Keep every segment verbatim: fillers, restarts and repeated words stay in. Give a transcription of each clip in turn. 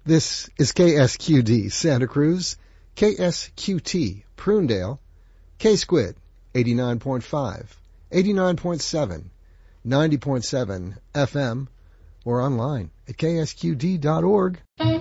This is K S Q D Santa Cruz, K S Q T Prunedale, K-Squid eighty-nine point five, eighty-nine point seven, ninety point seven F M, or online at K S Q D dot org.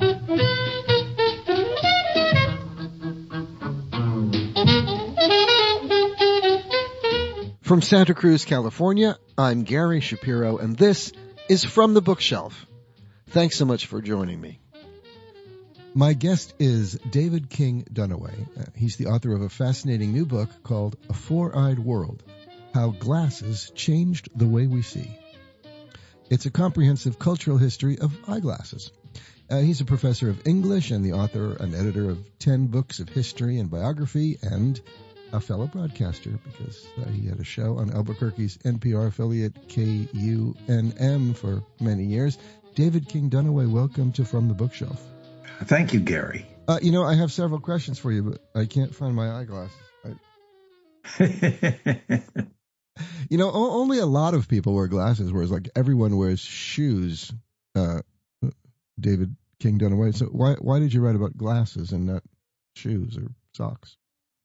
From Santa Cruz, California, I'm Gary Shapiro, and this is From the Bookshelf. Thanks so much for joining me. My guest is David King Dunaway. Uh, he's the author of a fascinating new book called A Four-Eyed World, How Glasses Changed the Way We See. It's a comprehensive cultural history of eyeglasses. Uh, he's a professor of English and the author and editor of ten books of history and biography, and a fellow broadcaster because uh, he had a show on Albuquerque's N P R affiliate K U N M for many years. David King Dunaway, welcome to From the Bookshelf. Thank you, Gary. Uh, you know, I have several questions for you, but I can't find my eyeglasses. I... you know, o- only a lot of people wear glasses, whereas like everyone wears shoes. Uh, David King Dunaway. So why why did you write about glasses and not shoes or socks?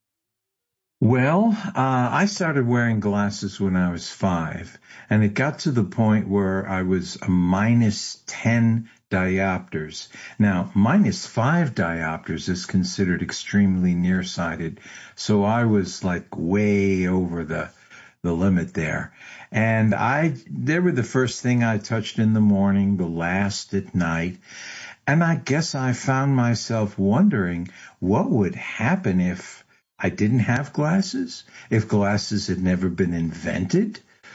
Well, uh, I started wearing glasses when I was five, and it got to the point where I was a minus ten diopters. Now, minus five diopters is considered extremely nearsighted, so I was like way over the the limit there. And I, they were the first thing I touched in the morning, the last at night. And I guess I found myself wondering what would happen if I didn't have glasses, if glasses had never been invented.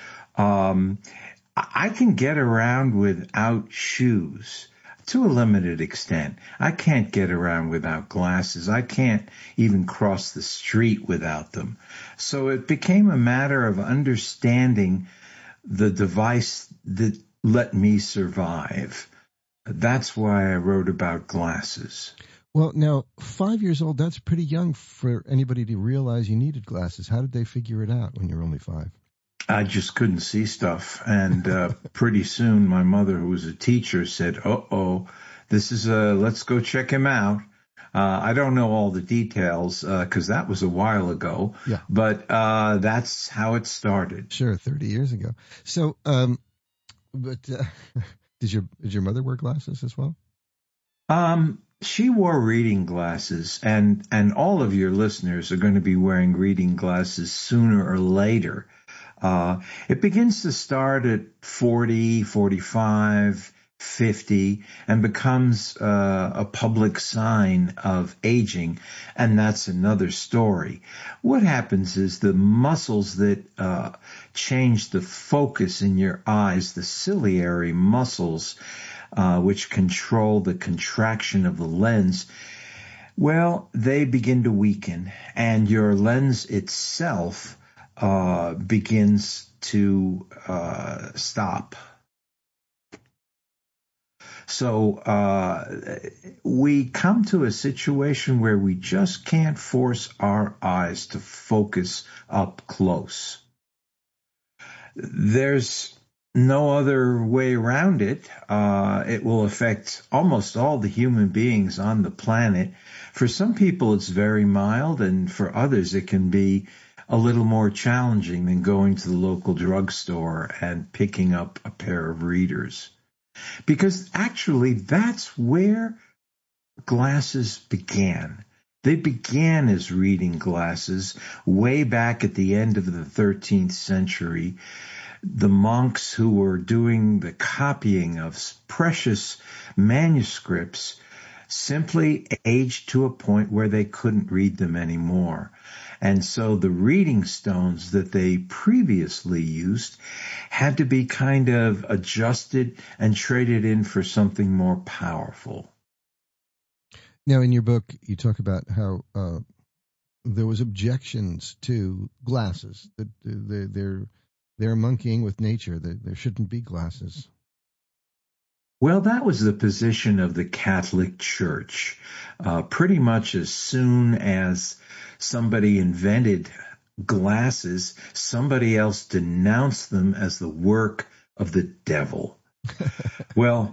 Um, I can get around without shoes to a limited extent. I can't get around without glasses. I can't even cross the street without them. So it became a matter of understanding the device that let me survive. That's why I wrote about glasses. Well, now, five years old, that's pretty young for anybody to realize you needed glasses. How did they figure it out when you were only five? I just couldn't see stuff. And uh, pretty soon my mother, who was a teacher, said, uh-oh, this is a, let's go check him out. Uh, I don't know all the details because uh, that was a while ago. Yeah. But uh, that's how it started. Sure, thirty years ago. So, um, but uh, did your did your mother wear glasses as well? Um. She wore reading glasses, and, and all of your listeners are going to be wearing reading glasses sooner or later. Uh, it begins to start at forty, forty-five, fifty, and becomes uh, a public sign of aging, and that's another story. What happens is the muscles that uh, change the focus in your eyes, the ciliary muscles, Uh, which control the contraction of the lens, well, they begin to weaken, and your lens itself uh, begins to uh, stop. So uh, we come to a situation where we just can't force our eyes to focus up close. There's no other way around it. Uh, it will affect almost all the human beings on the planet. For some people, it's very mild, and for others, it can be a little more challenging than going to the local drugstore and picking up a pair of readers. Because actually, that's where glasses began. They began as reading glasses way back at the end of the thirteenth century. The monks who were doing the copying of precious manuscripts simply aged to a point where they couldn't read them anymore. And so the reading stones that they previously used had to be kind of adjusted and traded in for something more powerful. Now, in your book, you talk about how uh, there was objections to glasses, that they're, they're They're monkeying with nature. There shouldn't be glasses. Well, that was the position of the Catholic Church. Uh, pretty much as soon as somebody invented glasses, somebody else denounced them as the work of the devil. Well,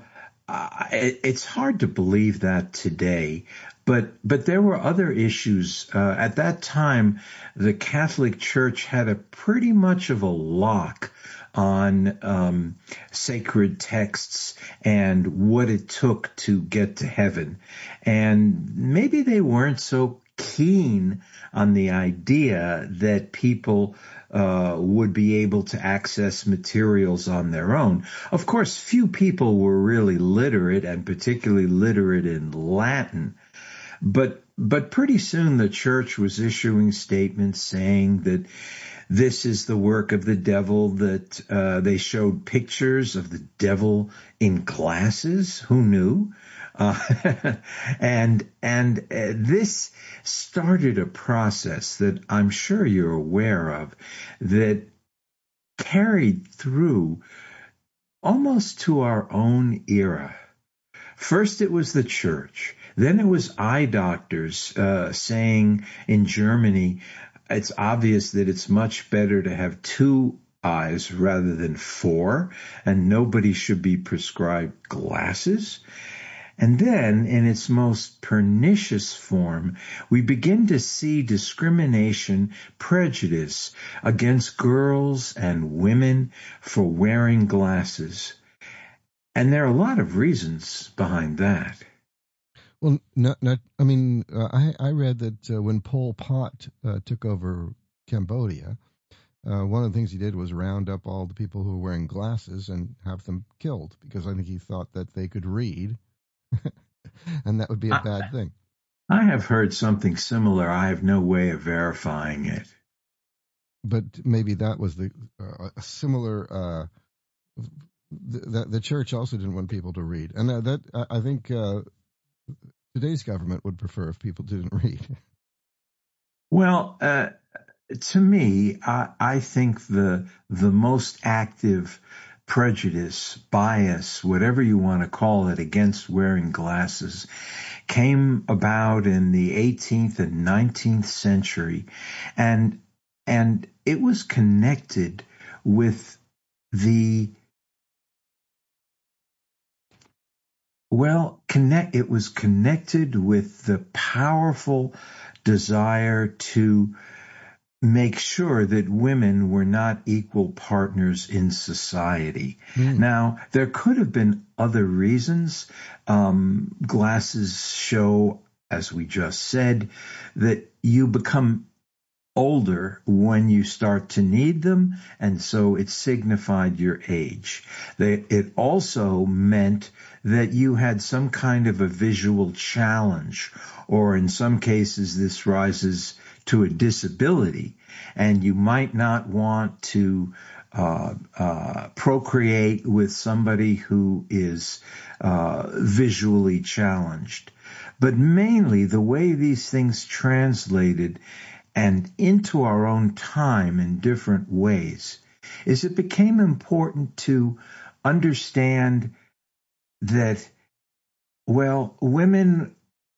I, it's hard to believe that today, but but there were other issues uh, at that time. The Catholic Church had a pretty much of a lock on um, sacred texts and what it took to get to heaven, and maybe they weren't so keen on the idea that people uh, would be able to access materials on their own. Of course, few people were really literate, and particularly literate in Latin. But but pretty soon the church was issuing statements saying that this is the work of the devil, that uh, they showed pictures of the devil in glasses. Who knew? Uh, and and uh, this started a process that I'm sure you're aware of that carried through almost to our own era. First, it was the church. Then it was eye doctors uh, saying in Germany, it's obvious that it's much better to have two eyes rather than four, and nobody should be prescribed glasses. And then, in its most pernicious form, we begin to see discrimination, prejudice against girls and women for wearing glasses. And there are a lot of reasons behind that. Well, not, not, I mean, uh, I, I read that uh, when Pol Pot uh, took over Cambodia, uh, one of the things he did was round up all the people who were wearing glasses and have them killed, because I think he thought that they could read, and that would be a I, bad thing. I have heard something similar. I have no way of verifying it. But maybe that was the uh, a similar. Uh, the, the church also didn't want people to read, and uh, that I think uh, today's government would prefer if people didn't read. Well, uh, to me, I, I think the the most active prejudice, bias, whatever you want to call it, against wearing glasses came about in the eighteenth and nineteenth century, and and it was connected with the well connect it was connected with the powerful desire to make sure that women were not equal partners in society. Mm. Now, there could have been other reasons. Um, glasses show, as we just said, that you become older when you start to need them, and so it signified your age. They, it also meant that you had some kind of a visual challenge, or in some cases this rises to a disability, and you might not want to uh, uh, procreate with somebody who is uh, visually challenged. But mainly the way these things translated and into our own time in different ways is it became important to understand that, well, women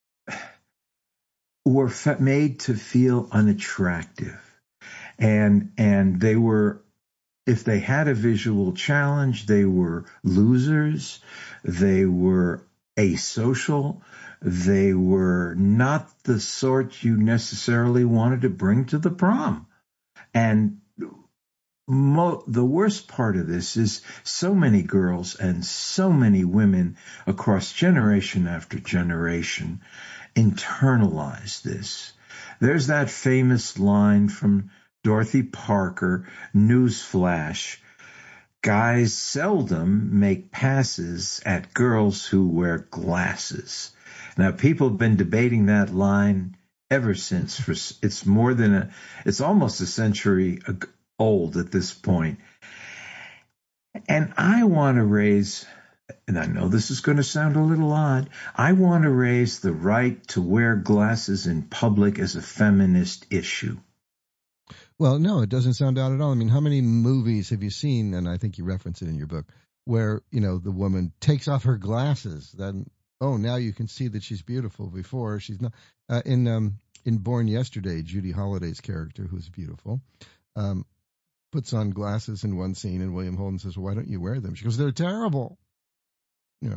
were made to feel unattractive, and and they were, if they had a visual challenge, they were losers, they were asocial, they were not the sort you necessarily wanted to bring to the prom. And mo- the worst part of this is so many girls and so many women across generation after generation internalize this. There's that famous line from Dorothy Parker, Newsflash: guys seldom make passes at girls who wear glasses. Now, people have been debating that line ever since. For, it's more than a, it's almost a century old at this point. And I want to raise, and I know this is going to sound a little odd, I want to raise the right to wear glasses in public as a feminist issue. Well, no, it doesn't sound odd at all. I mean, how many movies have you seen, and I think you reference it in your book, where, you know, the woman takes off her glasses, then, oh, now you can see that she's beautiful. Before, she's not. Uh, in um, in Born Yesterday, Judy Holliday's character, who's beautiful, um, puts on glasses in one scene, and William Holden says, well, why don't you wear them? She goes, they're terrible. You know,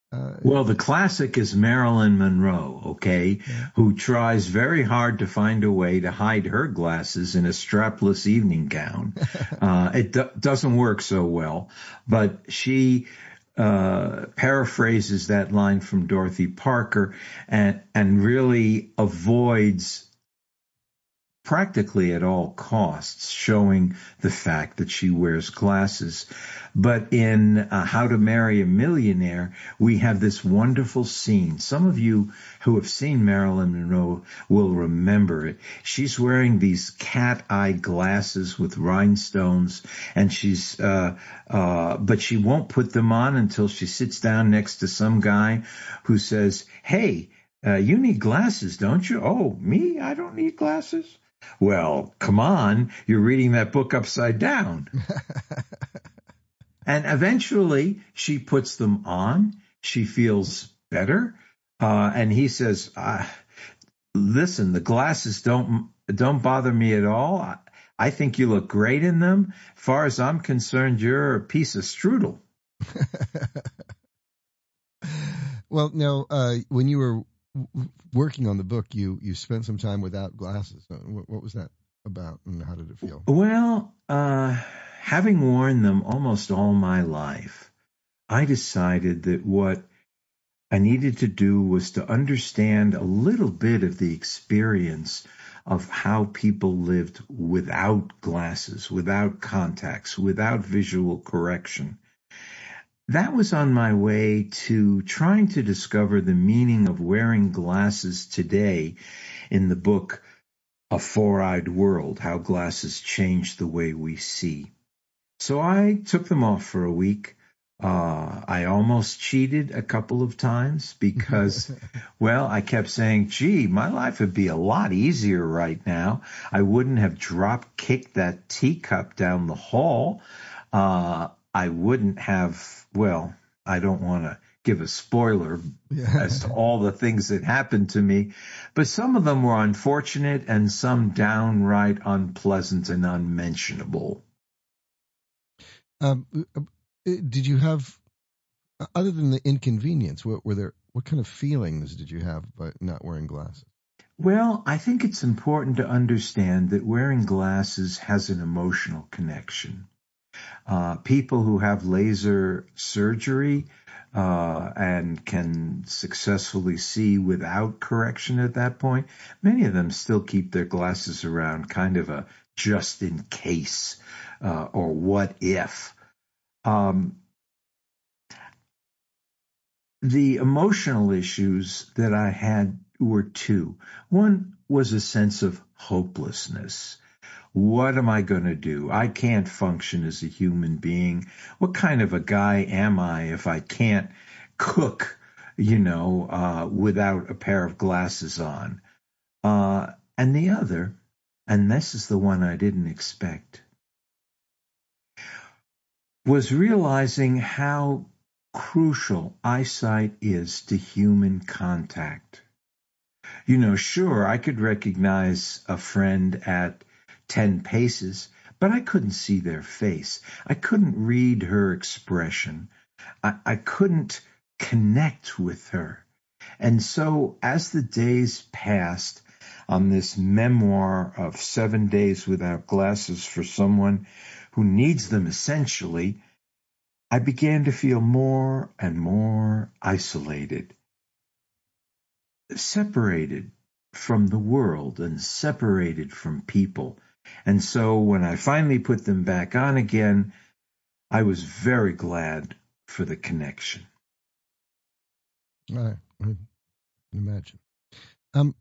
Uh, well, the classic is Marilyn Monroe, okay, yeah. who tries very hard to find a way to hide her glasses in a strapless evening gown. uh, it do- doesn't work so well, but she uh, paraphrases that line from Dorothy Parker and, and really avoids practically at all costs showing the fact that she wears glasses. But in uh, How to Marry a Millionaire, we have this wonderful scene. Some of you who have seen Marilyn Monroe will remember it. She's wearing these cat-eye glasses with rhinestones, and she's, uh, uh, but she won't put them on until she sits down next to some guy who says, "Hey, uh, you need glasses, don't you?" "Oh, me? I don't need glasses." "Well, come on, you're reading that book upside down." And eventually she puts them on. She feels better. Uh, and he says, uh, listen, the glasses don't, don't bother me at all. I, I think you look great in them. As far as I'm concerned, you're a piece of strudel. Well, now, uh, when you were working on the book, you, you spent some time without glasses. What, what was that about, and how did it feel? Well, uh, having worn them almost all my life, I decided that what I needed to do was to understand a little bit of the experience of how people lived without glasses, without contacts, without visual correction. That was on my way to trying to discover the meaning of wearing glasses today in the book A Four-Eyed World, How Glasses Change the Way We See. So I took them off for a week. Uh, I almost cheated a couple of times because, well, I kept saying, gee, my life would be a lot easier right now. I wouldn't have drop kicked that teacup down the hall. Uh, I wouldn't have, well, I don't want to give a spoiler yeah. as to all the things that happened to me, but some of them were unfortunate and some downright unpleasant and unmentionable. Um, did you have, other than the inconvenience, what were there? What kind of feelings did you have by not wearing glasses? Well, I think it's important to understand that wearing glasses has an emotional connection. Uh, people who have laser surgery uh, and can successfully see without correction at that point, many of them still keep their glasses around, kind of a just in case uh, or what if. Um, the emotional issues that I had were two. One was a sense of hopelessness. What am I going to do? I can't function as a human being. What kind of a guy am I if I can't cook, you know, uh, without a pair of glasses on? Uh, and the other, and this is the one I didn't expect, was realizing how crucial eyesight is to human contact. You know, sure, I could recognize a friend at ten paces, but I couldn't see their face. I couldn't read her expression. I, I couldn't connect with her. And so as the days passed on this memoir of seven days without glasses for someone who needs them essentially, I began to feel more and more isolated, separated from the world and separated from people. And so when I finally put them back on again, I was very glad for the connection. I can imagine. Um,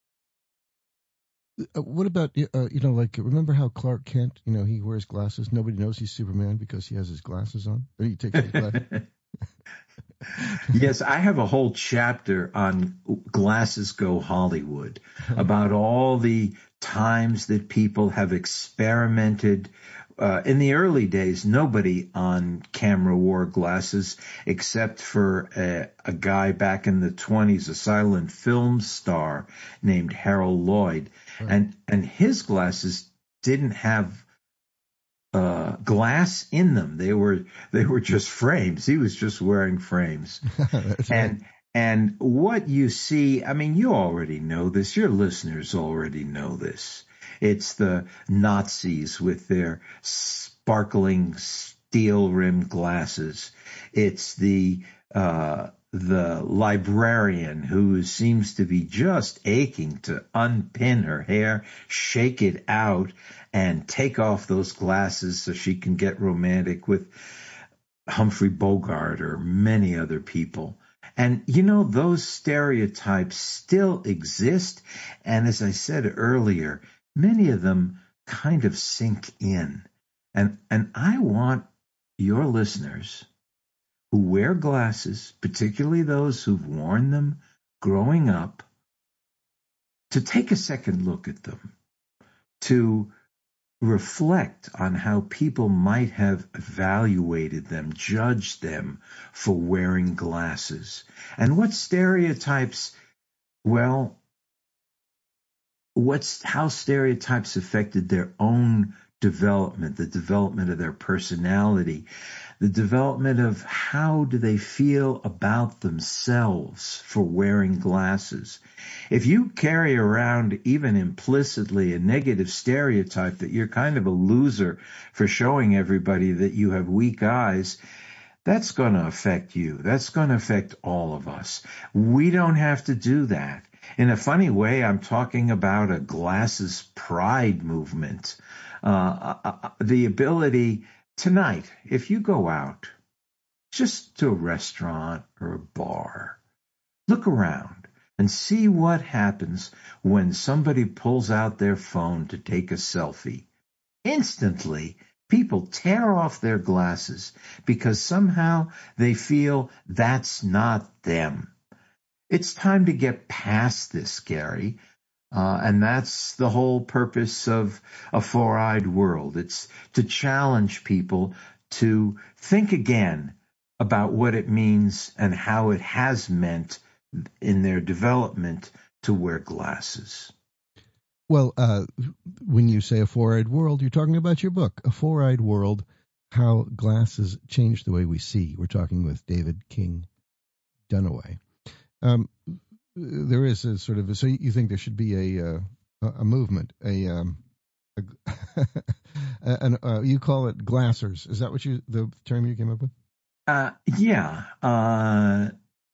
what about, uh, you know, like, remember how Clark Kent, you know, he wears glasses. Nobody knows he's Superman because he has his glasses on. Or he takes his glasses. Yes, I have a whole chapter on Glasses Go Hollywood about all the times that people have experimented. Uh, in the early days, nobody on camera wore glasses except for a, a guy back in the twenties, a silent film star named Harold Lloyd. Right. And, and his glasses didn't have uh, glass in them. They were they were just frames. He was just wearing frames. That's and right. and what you see, I mean, you already know this. Your listeners already know this. It's the Nazis with their sparkling steel-rimmed glasses. It's the uh, the librarian who seems to be just aching to unpin her hair, shake it out, and take off those glasses so she can get romantic with Humphrey Bogart or many other people. And, you know, those stereotypes still exist. And as I said earlier, many of them kind of sink in. And, and I want your listeners who wear glasses, particularly those who've worn them growing up, to take a second look at them, to reflect on how people might have evaluated them, judged them for wearing glasses. And what stereotypes, well, what's how stereotypes affected their own development, the development of their personality, the development of how do they feel about themselves for wearing glasses. If you carry around even implicitly a negative stereotype that you're kind of a loser for showing everybody that you have weak eyes, that's going to affect you. That's going to affect all of us. We don't have to do that. In a funny way, I'm talking about a glasses pride movement. Uh, uh, the ability tonight, if you go out just to a restaurant or a bar, look around and see what happens when somebody pulls out their phone to take a selfie. Instantly, people tear off their glasses because somehow they feel that's not them. It's time to get past this, Gary. Uh, and that's the whole purpose of A Four-Eyed World. It's to challenge people to think again about what it means and how it has meant in their development to wear glasses. Well, uh, when you say A Four-Eyed World, you're talking about your book, A Four-Eyed World, How Glasses Change the Way We See. We're talking with David King Dunaway. Um, there is a sort of a, so you think there should be a uh, a movement, a, um, a an, uh, you call it glassers. Is that what you the term you came up with? Uh, yeah. Uh,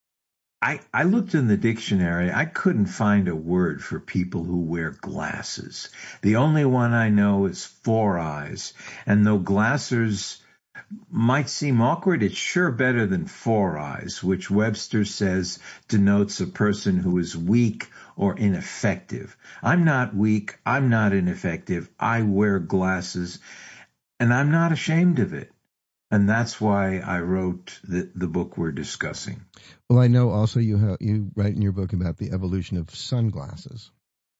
I I looked in the dictionary. I couldn't find a word for people who wear glasses. The only one I know is four eyes, and though glassers might seem awkward, it's sure better than four eyes, which Webster says denotes a person who is weak or ineffective. I'm not weak. I'm not ineffective. I wear glasses, and I'm not ashamed of it. And that's why I wrote the, the book we're discussing. Well, I know also you have, you write in your book about the evolution of sunglasses.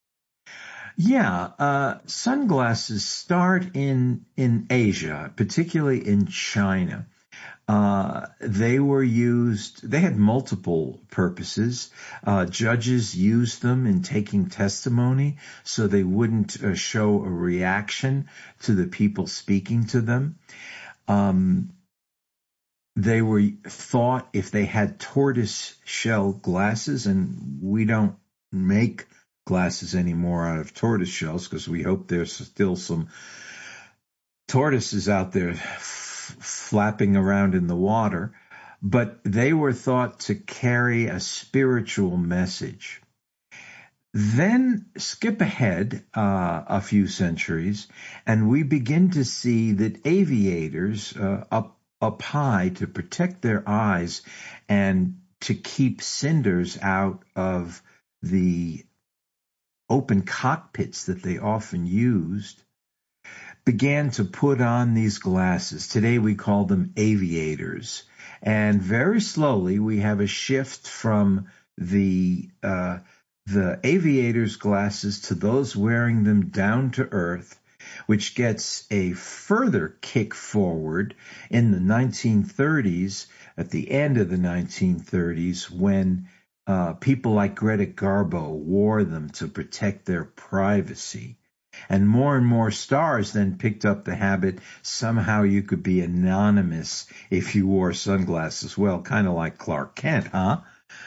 Yeah, uh, sunglasses start in in Asia, particularly in China. Uh, they were used, they had multiple purposes. Uh, judges used them in taking testimony so they wouldn't uh, show a reaction to the people speaking to them. Um, they were thought if they had tortoise shell glasses, and we don't make glasses anymore out of tortoise shells because we hope there's still some tortoises out there f- flapping around in the water, but they were thought to carry a spiritual message. Then skip ahead uh, a few centuries, and we begin to see that aviators uh, up up high to protect their eyes and to keep cinders out of the open cockpits that they often used, began to put on these glasses. Today we call them aviators. And very slowly we have a shift from the uh, the aviators' glasses to those wearing them down to earth, which gets a further kick forward in the nineteen thirties, at the end of the nineteen thirties, when uh, people like Greta Garbo wore them to protect their privacy. And more and more stars then picked up the habit. Somehow you could be anonymous if you wore sunglasses. Well, kind of like Clark Kent, huh?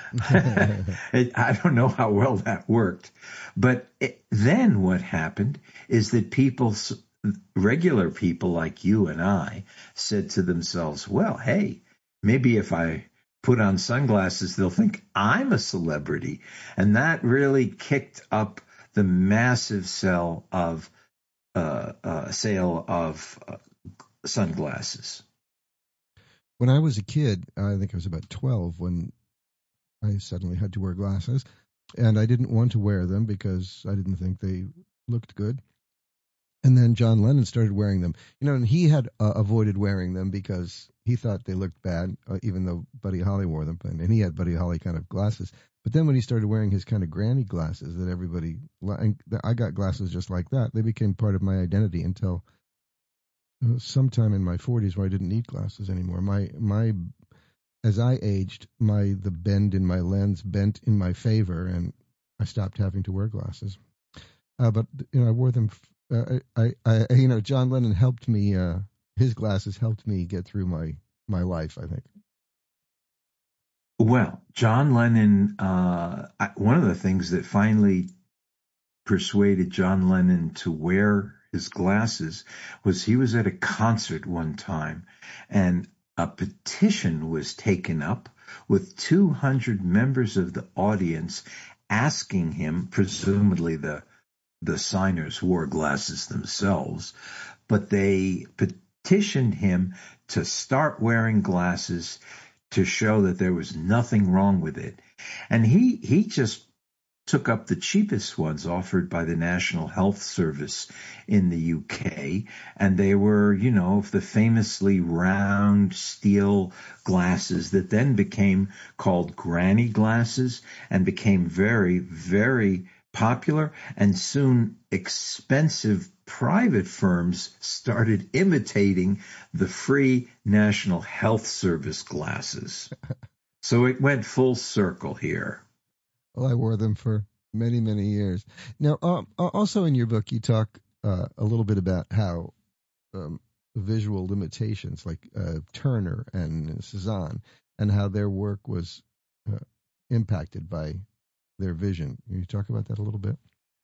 I don't know how well that worked. But it, then what happened is that people, regular people like you and I, said to themselves, well, hey, maybe if I put on sunglasses, they'll think I'm a celebrity. And that really kicked up the massive sale of uh, uh, sale of uh, sunglasses. When I was a kid, I think I was about twelve when I suddenly had to wear glasses, and I didn't want to wear them because I didn't think they looked good. And then John Lennon started wearing them, you know, and he had uh, avoided wearing them because he thought they looked bad, uh, even though Buddy Holly wore them, and he had Buddy Holly kind of glasses. But then when he started wearing his kind of granny glasses that everybody, and I got glasses just like that, they became part of my identity until uh, sometime in my forties where I didn't need glasses anymore. My my as I aged, my the bend in my lens bent in my favor, and I stopped having to wear glasses. Uh, but you know, I wore them. Uh, I, I, you know, John Lennon helped me. Uh, his glasses helped me get through my my life, I think. Well, John Lennon. Uh, one of the things that finally persuaded John Lennon to wear his glasses was he was at a concert one time, and a petition was taken up with two hundred members of the audience asking him, presumably the the signers wore glasses themselves, but they petitioned him to start wearing glasses to show that there was nothing wrong with it. And he, he just took up the cheapest ones offered by the National Health Service in the U K. And they were, you know, the famously round steel glasses that then became called granny glasses and became very, very popular, and soon expensive private firms started imitating the free National Health Service glasses. So it went full circle here. Well, I wore them for many, many years. Now, um, also in your book, you talk uh, a little bit about how um, visual limitations like uh, Turner and Cezanne and how their work was uh, impacted by their vision. Can you talk about that a little bit?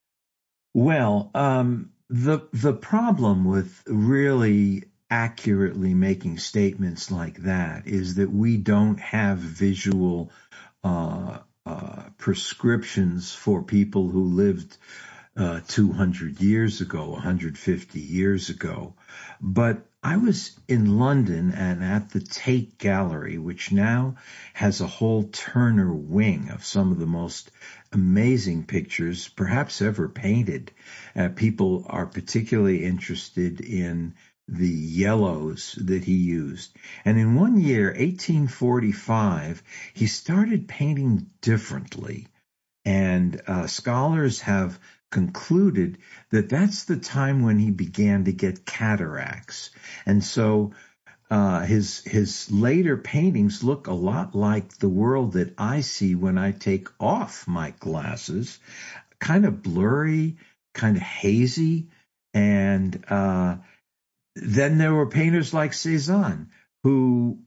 Well, um, the the problem with really accurately making statements like that is that we don't have visual uh, uh, prescriptions for people who lived uh, two hundred years ago, one hundred fifty years ago. But I was in London and at the Tate Gallery, which now has a whole Turner wing of some of the most amazing pictures perhaps ever painted. Uh, people are particularly interested in the yellows that he used. And in one year, eighteen forty-five, he started painting differently. And uh, scholars have concluded that that's the time when he began to get cataracts. And so uh, his his later paintings look a lot like the world that I see when I take off my glasses, kind of blurry, kind of hazy. And uh, then there were painters like Cezanne who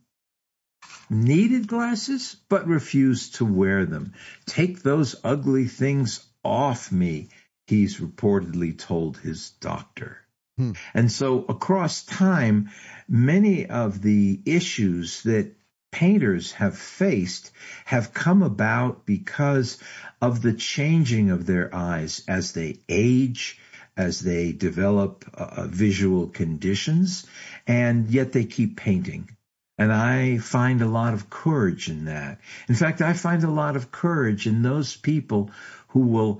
needed glasses but refused to wear them. Take those ugly things off me, he's reportedly told his doctor. Hmm. And so across time, many of the issues that painters have faced have come about because of the changing of their eyes as they age, as they develop uh, visual conditions, and yet they keep painting. And I find a lot of courage in that. In fact, I find a lot of courage in those people who will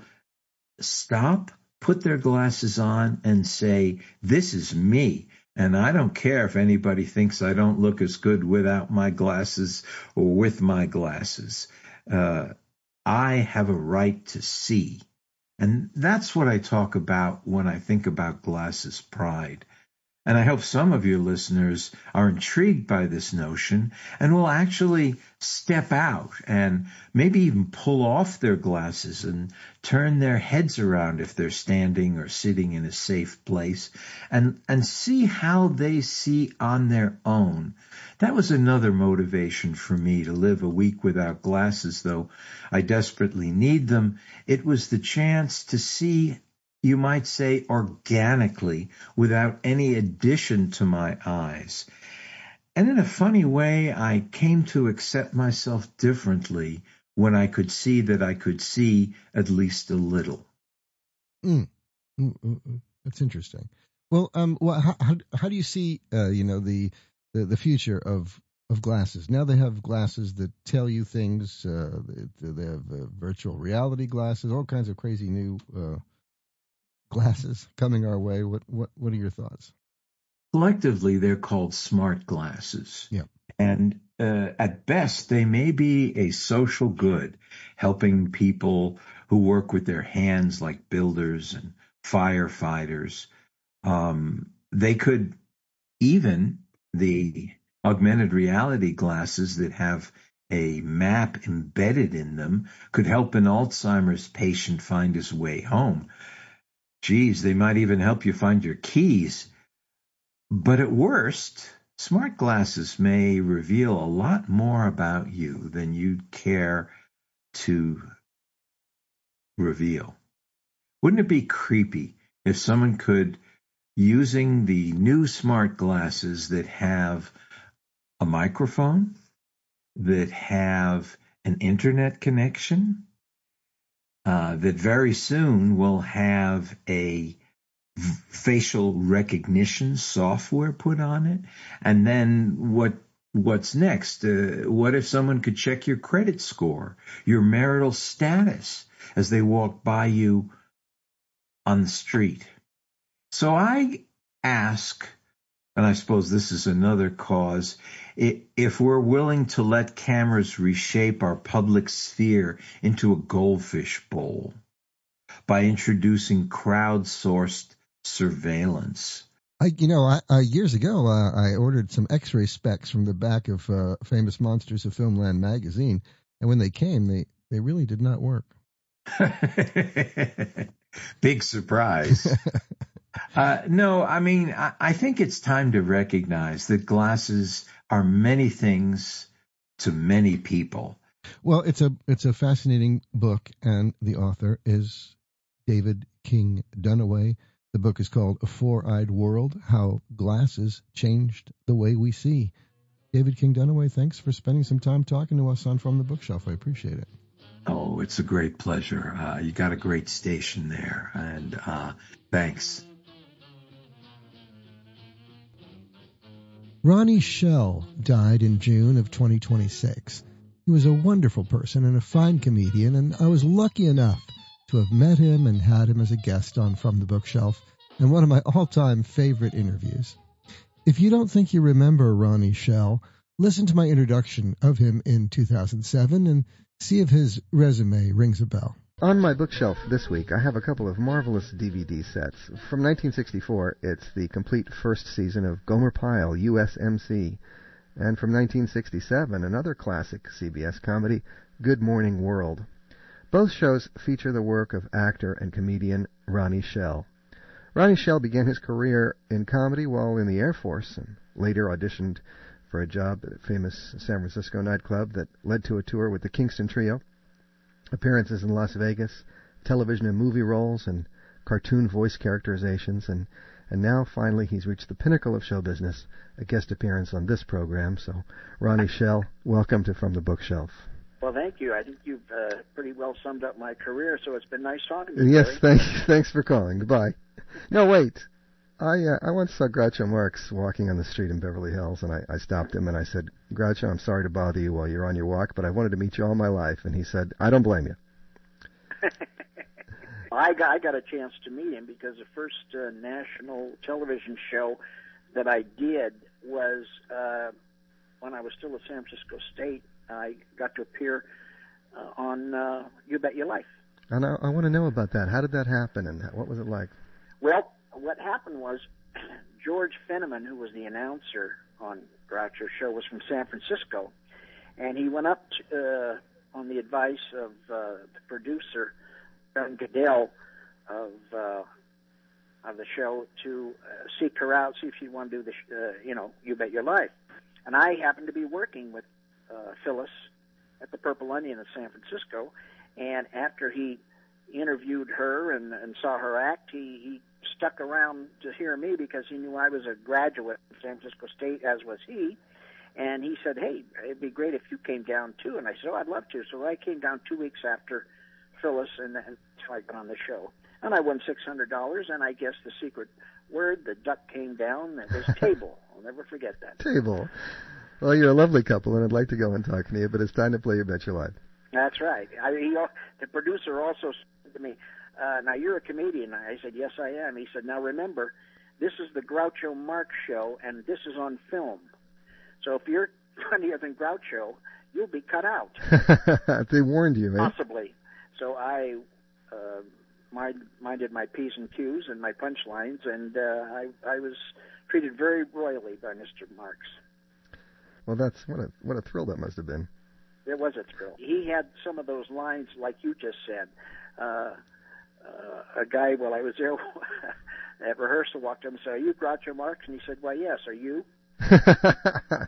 stop, put their glasses on, and say, this is me. And I don't care if anybody thinks I don't look as good without my glasses or with my glasses. Uh, I have a right to see. And that's what I talk about when I think about glasses pride. And I hope some of your listeners are intrigued by this notion and will actually step out and maybe even pull off their glasses and turn their heads around if they're standing or sitting in a safe place and, and see how they see on their own. That was another motivation for me to live a week without glasses, though I desperately need them. It was the chance to see, you might say, organically, without any addition to my eyes. And in a funny way, I came to accept myself differently when I could see that I could see at least a little. Mm. Mm, mm, mm. That's interesting. Well, um, well, how, how, how do you see, uh, you know, the, the, the future of, of glasses? Now they have glasses that tell you things. Uh, they, they have uh, virtual reality glasses, all kinds of crazy new uh, glasses coming our way. What what what are your thoughts? Collectively, they're called smart glasses. Yeah. And uh, at best, they may be a social good, helping people who work with their hands like builders and firefighters. Um, they could even, the augmented reality glasses that have a map embedded in them could help an Alzheimer's patient find his way home. Geez, they might even help you find your keys. But at worst, smart glasses may reveal a lot more about you than you'd care to reveal. Wouldn't it be creepy if someone could, using the new smart glasses that have a microphone, that have an internet connection, uh, that very soon will have a facial recognition software put on it, and then what what's next? Uh, what if someone could check your credit score, your marital status as they walk by you on the street? So I ask, and I suppose this is another cause, if we're willing to let cameras reshape our public sphere into a goldfish bowl by introducing crowdsourced surveillance. I, you know, I, I, years ago, uh, I ordered some X-ray specs from the back of uh, Famous Monsters of Filmland magazine, and when they came, they, they really did not work. Big surprise. uh, no, I mean, I, I think it's time to recognize that glasses are many things to many people. Well, it's a it's a fascinating book, and the author is David King Dunaway. The book is called A Four-Eyed World, How Glasses Changed the Way We See. David King Dunaway, thanks for spending some time talking to us on From the Bookshelf. I appreciate it. Oh, it's a great pleasure. Uh, you got a great station there, and uh, thanks. Ronnie Schell died in June of twenty twenty-six. He was a wonderful person and a fine comedian, and I was lucky enough to have met him and had him as a guest on From the Bookshelf in one of my all-time favorite interviews. If you don't think you remember Ronnie Schell, listen to my introduction of him in two thousand seven and see if his resume rings a bell. On my bookshelf this week, I have a couple of marvelous D V D sets. From nineteen sixty-four, it's the complete first season of Gomer Pyle, U S M C. And from nineteen sixty-seven, another classic C B S comedy, Good Morning World. Both shows feature the work of actor and comedian Ronnie Schell. Ronnie Schell began his career in comedy while in the Air Force and later auditioned for a job at a famous San Francisco nightclub that led to a tour with the Kingston Trio, appearances in Las Vegas, television and movie roles, and cartoon voice characterizations, and, and now finally he's reached the pinnacle of show business, a guest appearance on this program. So, Ronnie Schell, welcome to From the Bookshelf. Well, thank you. I think you've uh, pretty well summed up my career, so it's been nice talking to you. Yes, thanks, thanks for calling. Goodbye. No, wait. I uh, I once saw Groucho Marx walking on the street in Beverly Hills, and I, I stopped him and I said, Groucho, I'm sorry to bother you while you're on your walk, but I've wanted to meet you all my life. And he said, I don't blame you. I got I got a chance to meet him because the first uh, national television show that I did was uh, when I was still at San Francisco State. I got to appear uh, on uh, You Bet Your Life. And I, I want to know about that. How did that happen, and what was it like? Well, what happened was George Fenneman, who was the announcer on Groucho's show, was from San Francisco, and he went up to, uh, on the advice of uh, the producer, Ben Goodell, of uh, of the show, to uh, seek her out, see if she'd want to do the, sh- uh, you know, You Bet Your Life. And I happened to be working with uh, Phyllis at the Purple Onion in San Francisco, and after he interviewed her and, and saw her act, he, he stuck around to hear me because he knew I was a graduate of San Francisco State, as was he. And he said, hey, it'd be great if you came down too. And I said, oh, I'd love to. So I came down two weeks after Phyllis, and, and so I got on the show. And I won six hundred dollars, and I guess the secret word, the duck came down, it was table. I'll never forget that. Table. Well, you're a lovely couple, and I'd like to go and talk to you, but it's time to play You Bet Your Life. That's right. I, he, the producer also said to me, uh, now you're a comedian. I said, yes, I am. He said, now remember, this is the Groucho Marx show, and this is on film. So if you're funnier than Groucho, you'll be cut out. They warned you, man. Possibly. So I uh, mind, minded my P's and Q's and my punchlines, and uh, I, I was treated very royally by Mister Marx. Well, that's what a what a thrill that must have been. It was a thrill. He had some of those lines like you just said. Uh, uh, a guy, while I was there at rehearsal, walked up and said, are you Groucho Marx? And he said, why, yes. Are you? uh,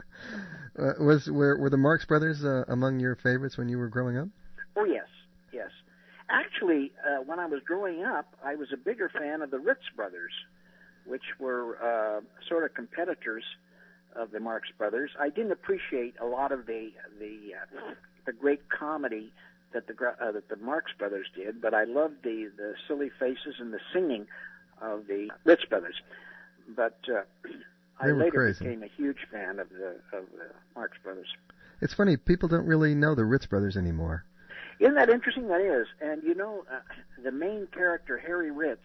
was were, were the Marx Brothers uh, among your favorites when you were growing up? Oh, yes, yes. Actually, uh, when I was growing up, I was a bigger fan of the Ritz Brothers, which were uh, sort of competitors of the Marx Brothers. I didn't appreciate a lot of the the uh, the great comedy that the uh, that the Marx Brothers did, but I loved the the silly faces and the singing of the Ritz Brothers. But uh, I later crazy. became a huge fan of the of the Marx Brothers. It's funny, people don't really know the Ritz Brothers anymore. Isn't that interesting? That is. And you know, uh, the main character, Harry Ritz,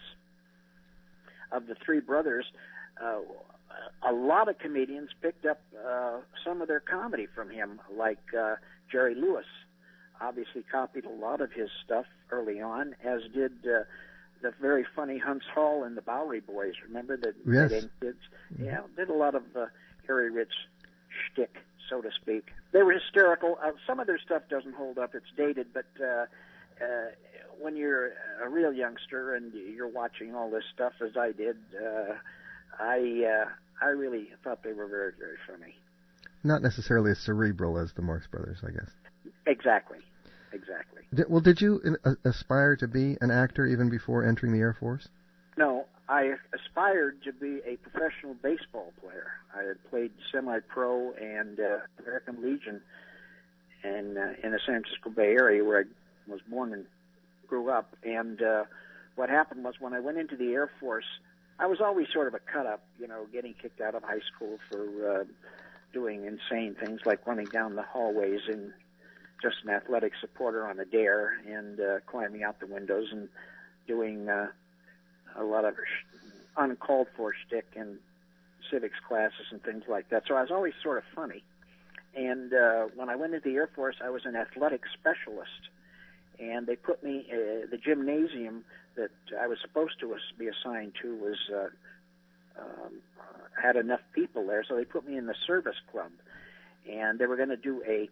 of the three brothers, uh, a lot of comedians picked up uh, some of their comedy from him, like uh, Jerry Lewis obviously copied a lot of his stuff early on, as did uh, the very funny Hunts Hall and the Bowery Boys. Remember the yes. Dead End Kids? Yeah, did a lot of uh, Harry Ritz shtick, so to speak. They were hysterical. Uh, some of their stuff doesn't hold up. It's dated, but uh, uh, when you're a real youngster and you're watching all this stuff, as I did, uh, I uh, I really thought they were very, very funny. Not necessarily as cerebral as the Marx Brothers, I guess. Exactly, exactly. Did, well, did you uh, aspire to be an actor even before entering the Air Force? No, I aspired to be a professional baseball player. I had played semi-pro and uh, American Legion in, uh, in the San Francisco Bay Area, where I was born and grew up. And uh, what happened was when I went into the Air Force, I was always sort of a cut-up, you know, getting kicked out of high school for uh, doing insane things like running down the hallways and just an athletic supporter on a dare and uh, climbing out the windows and doing uh, a lot of uncalled for shtick in civics classes and things like that. So I was always sort of funny. And uh, when I went into the Air Force, I was an athletic specialist. And they put me, uh, the gymnasium that I was supposed to be assigned to was uh, um, had enough people there, so they put me in the service club. And they were going to do a,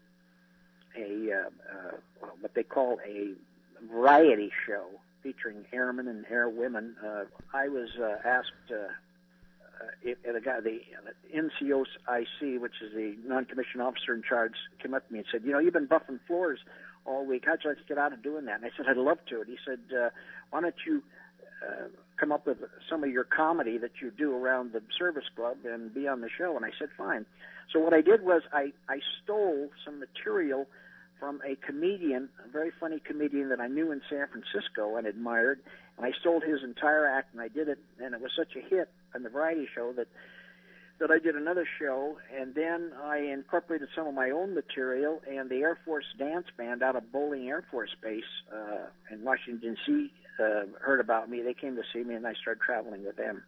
a uh, uh, what they call a variety show featuring airmen and airwomen. Uh, I was uh, asked, uh, uh, if, the guy, the N C O I C, which is the non-commissioned officer in charge, came up to me and said, you know, you've been buffing floors all week. How'd you like to get out of doing that? And I said, I'd love to. And he said, uh, why don't you uh, come up with some of your comedy that you do around the service club and be on the show? And I said, fine. So what I did was I, I stole some material from a comedian, a very funny comedian that I knew in San Francisco and admired, and I stole his entire act, and I did it, and it was such a hit on the variety show that that I did another show, and then I incorporated some of my own material, and the Air Force Dance Band out of Bolling Air Force Base uh, in Washington, D C uh, heard about me. They came to see me, and I started traveling with them.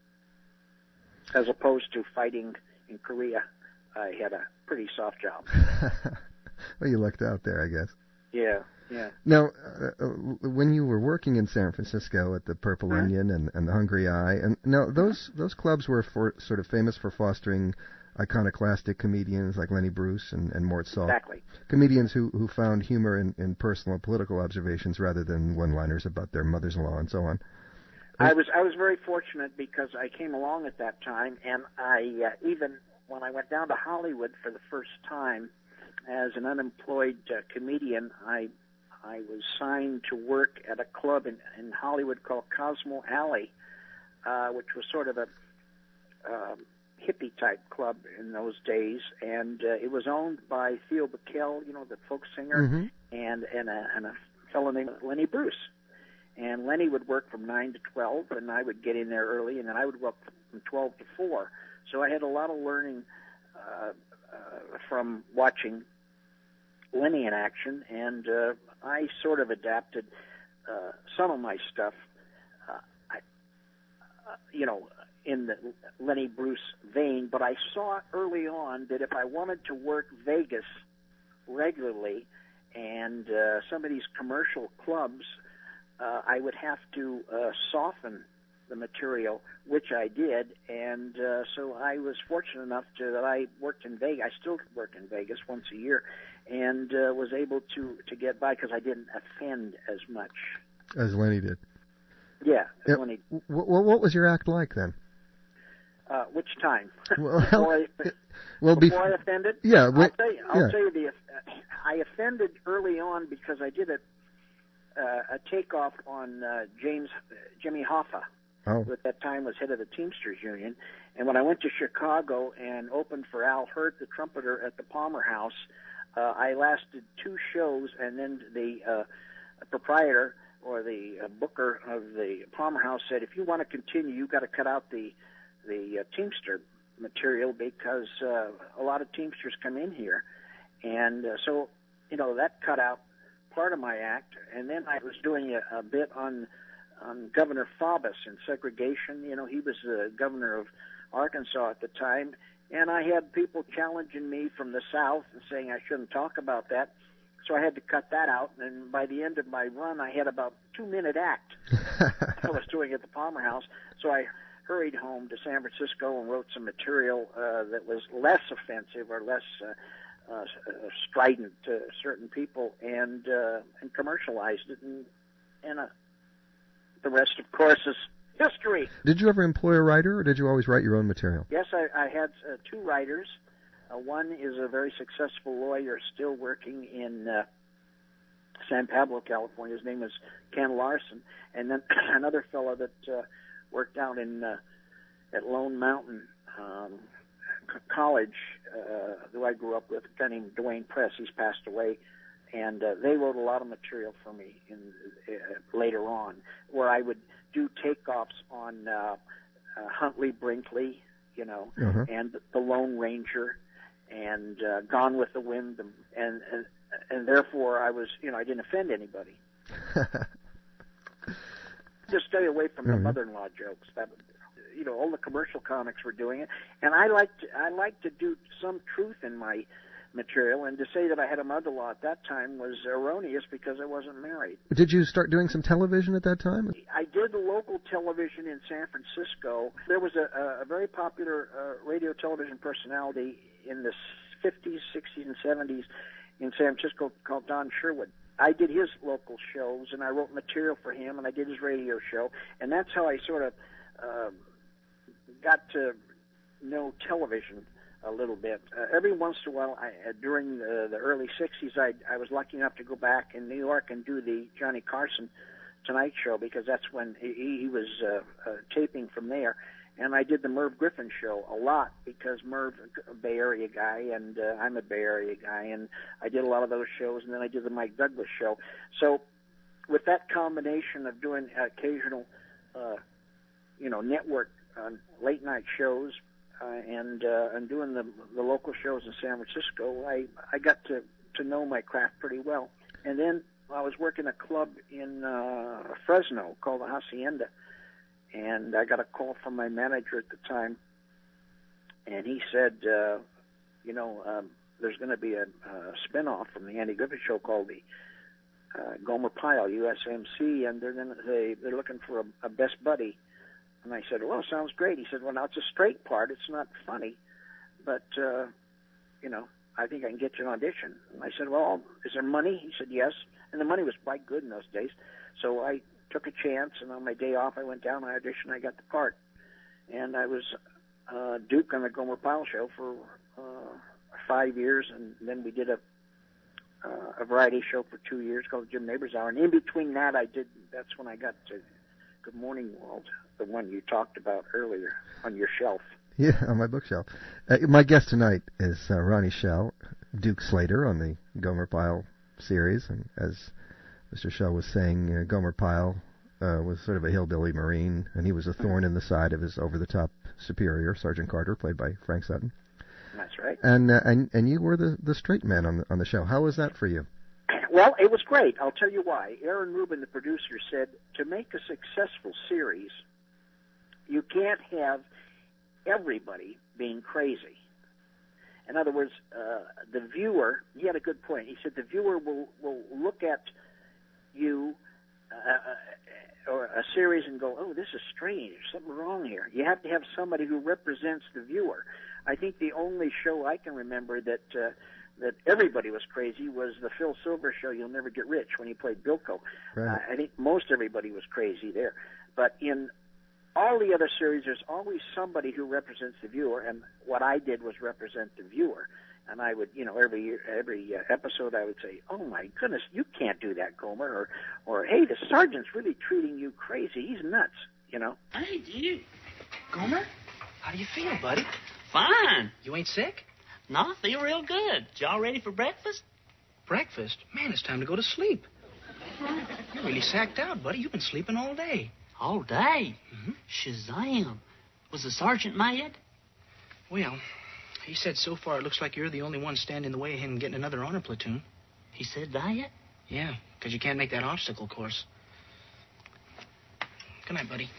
As opposed to fighting in Korea, I had a pretty soft job. Well, you lucked out there, I guess. Yeah, yeah. Now, uh, when you were working in San Francisco at the Purple Huh? Onion and, and the Hungry Eye, and now those those clubs were for sort of famous for fostering iconoclastic comedians like Lenny Bruce and, and Mort Sahl. Exactly. Comedians who, who found humor in, in personal and political observations rather than one-liners about their mothers-in-law and so on. I was I was very fortunate because I came along at that time, and I uh, even when I went down to Hollywood for the first time as an unemployed uh, comedian, I I was signed to work at a club in, in Hollywood called Cosmo Alley, uh, which was sort of a um, hippie type club in those days, and uh, it was owned by Theo Bickel, you know, the folk singer, Mm-hmm. and and a, and a fellow named Lenny Bruce. And Lenny would work from nine to twelve, and I would get in there early, and then I would work from twelve to four. So I had a lot of learning uh, uh, from watching Lenny in action, and uh, I sort of adapted uh, some of my stuff, uh, I, uh, you know, in the Lenny Bruce vein. But I saw early on that if I wanted to work Vegas regularly and uh, some of these commercial clubs, Uh, I would have to uh, soften the material, which I did, and uh, so I was fortunate enough to that I worked in Vegas. I still work in Vegas once a year, and uh, was able to, to get by because I didn't offend as much. As Lenny did. Yeah, Yep. Lenny. W- what was your act like then? Uh, which time? Well, before I, well, before bef- I offended? Yeah, I'll wait, tell you. I'll yeah. tell you the. Uh, I offended early on because I did a uh, a takeoff on uh, James Jimmy Hoffa, Oh. who at that time was head of the Teamsters Union. And when I went to Chicago and opened for Al Hurt, the trumpeter, at the Palmer House, uh, I lasted two shows, and then the uh, proprietor or the uh, booker of the Palmer House said, if you want to continue, you've got to cut out the the uh, Teamster material because uh, a lot of Teamsters come in here. And uh, so, you know, that cut out part of my act. And then I was doing a, a bit on on Governor Faubus and segregation. You know, he was the governor of Arkansas at the time. And I had people challenging me from the South and saying I shouldn't talk about that. So I had to cut that out. And by the end of my run, I had about a two-minute act I was doing at the Palmer House. So I hurried home to San Francisco and wrote some material uh, that was less offensive or less uh, uh, strident to certain people, and uh, and commercialized it. And, and uh, the rest, of course, is history. Did you ever employ a writer, or did you always write your own material? Yes, I, I had uh, two writers. Uh, one is a very successful lawyer still working in uh, San Pablo, California. His name is Ken Larson. And then another fellow that uh, worked out in uh, at Lone Mountain um, c- College, uh, who I grew up with, a guy named Dwayne Press. He's passed away. And uh, they wrote a lot of material for me in, uh, later on, where I would do takeoffs on uh, uh, Huntley Brinkley, you know, Uh-huh. and The Lone Ranger, and uh, Gone with the Wind, and, and and therefore I was, you know, I didn't offend anybody. Just stay away from the Mhm. mother-in-law jokes. That, you know, all the commercial comics were doing it, and I like to, I like to do some truth in my material, and to say that I had a mother-in-law at that time was erroneous because I wasn't married. Did you start doing some television at that time? I did local television in San Francisco. There was a, a very popular uh, radio television personality in the fifties, sixties, and seventies in San Francisco called Don Sherwood. I did his local shows, and I wrote material for him, and I did his radio show, and that's how I sort of uh, got to know television a little bit. Uh, every once in a while, I, uh, during the, the early sixties, I, I was lucky enough to go back in New York and do the Johnny Carson Tonight Show, because that's when he, he was uh, uh, taping from there. And I did the Merv Griffin Show a lot because Merv, a Bay Area guy, and uh, I'm a Bay Area guy, and I did a lot of those shows, and then I did the Mike Douglas Show. So with that combination of doing occasional, uh, you know, network uh, late-night shows, Uh, and uh, and doing the the local shows in San Francisco, I I got to, to know my craft pretty well. And then I was working a club in uh, Fresno called the Hacienda, and I got a call from my manager at the time, and he said, uh, you know, um, there's going to be a, a spinoff from the Andy Griffith Show called the uh, Gomer Pyle, U S M C, and they're gonna, they they're looking for a, a best buddy. And I said, well, sounds great. He said, well, now it's a straight part. It's not funny, but uh, you know, I think I can get you an audition. And I said, well, is there money? He said, yes. And the money was quite good in those days. So I took a chance, and on my day off, I went down, I auditioned, I got the part. And I was uh, Duke on the Gomer Pyle show for uh, five years, and then we did a uh, a variety show for two years called Jim Neighbors Hour. And in between that, I did. That's when I got to Good Morning World, the one you talked about earlier on your shelf. Yeah, on my bookshelf. Uh, my guest tonight is uh, Ronnie Schell, Duke Slater on the Gomer Pyle series, and as Mister Schell was saying, uh, Gomer Pyle uh, was sort of a hillbilly Marine, and he was a thorn in the side of his over-the-top superior, Sergeant Carter, played by Frank Sutton. That's right. And uh, and and you were the, the straight man on the, on the show. How was that for you? Well, it was great. I'll tell you why. Aaron Rubin, the producer, said to make a successful series, you can't have everybody being crazy. In other words, uh, the viewer, he had a good point. He said the viewer will, will look at you uh, or a series and go, oh, this is strange. There's something wrong here. You have to have somebody who represents the viewer. I think the only show I can remember that uh, that everybody was crazy was the Phil Silver show, You'll Never Get Rich, when he played Bilko. Right. Uh, I think most everybody was crazy there. But in all the other series, there's always somebody who represents the viewer, and what I did was represent the viewer. And I would, you know, every year, every uh, episode, I would say, "Oh my goodness, you can't do that, Gomer," or, "or Hey, the sergeant's really treating you crazy. He's nuts," you know. Hey, Duke. Gomer, how do you feel, buddy? Fine. You ain't sick? No, I feel real good. Y'all ready for breakfast? Breakfast? Man, it's time to go to sleep. You're really sacked out, buddy. You've been sleeping all day. All day? Mm-hmm. Shazam. Was the sergeant mad? Well, he said so far it looks like you're the only one standing in the way of him getting another honor platoon. He said that? Yeah, because you can't make that obstacle course. Good night, buddy.